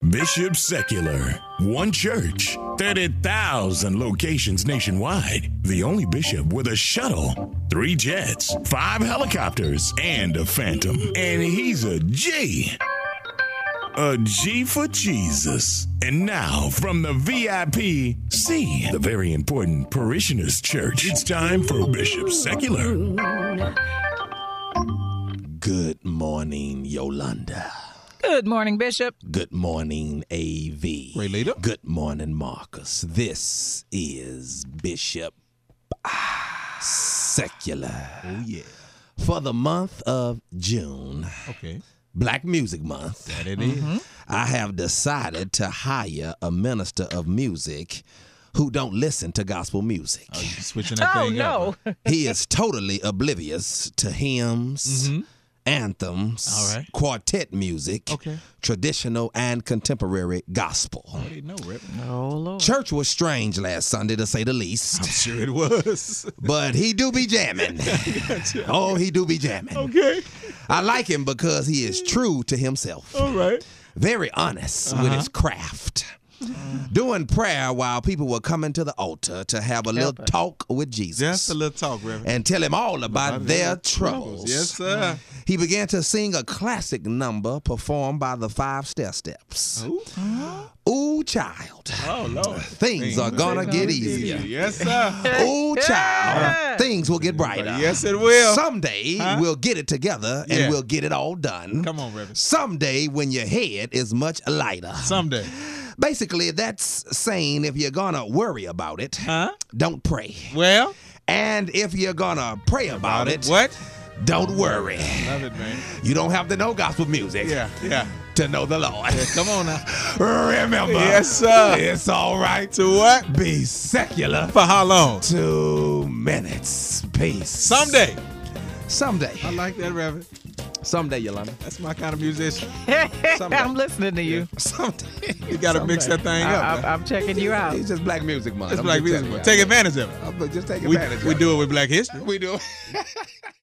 Bishop Secular. One church, 30,000 locations nationwide. The only bishop with a shuttle, 3 jets, 5 helicopters, and a Phantom. And he's a G. A G for Jesus. And now, from the VIP, C, the very important Parishioners Church, it's time for Bishop Secular. Good morning, Yolanda. Good morning, Bishop. Good morning, A.V. Ray Leader. Good morning, Marcus. This is Bishop Secular. Oh, yeah. For the month of June, Okay. Black Music Month, That it is. I have decided to hire a minister of music who don't listen to gospel music. Oh, you switching that thing up. no. He is totally oblivious to hymns, anthems, All right. quartet music, Okay. traditional and contemporary gospel. I didn't know, Reverend. Oh, Lord. Church was strange last Sunday, to say the least. I'm sure it was. But he do be jamming. Oh, he do be jamming. Okay. I like him because he is true to himself. All right. Very honest with his craft. Doing prayer while people were coming to the altar to have a little talk with Jesus. Just a little talk, Reverend. And tell him all about their troubles. Yes, sir. He began to sing a classic number performed by the 5 Steps. Ooh, child. Oh, Lord. Things are gonna get easier. Yes, sir. Ooh, child. Things will get brighter. Yes, it will. Someday we'll get it together and Yeah. we'll get it all done. Come on, Reverend. Someday when your head is much lighter. Someday. Basically, that's saying if you're gonna worry about it, don't pray. Well, And if you're gonna pray about it, what? don't worry. Love it, man. You don't have to know gospel music Yeah. to know the Lord. Come on now. Remember, Yes, sir. it's all right To what? be secular. For how long? 2 minutes. Peace. Someday. Someday. I like that, Reverend. Someday, Yolanda. That's my kind of musician. I'm listening to you. Someday. You got to mix that thing up. I'm checking you out. It's just Black Music Month. It's I'm Black just music. telling you. Take advantage of it. Just take advantage of We it. do it with Black History. We do it.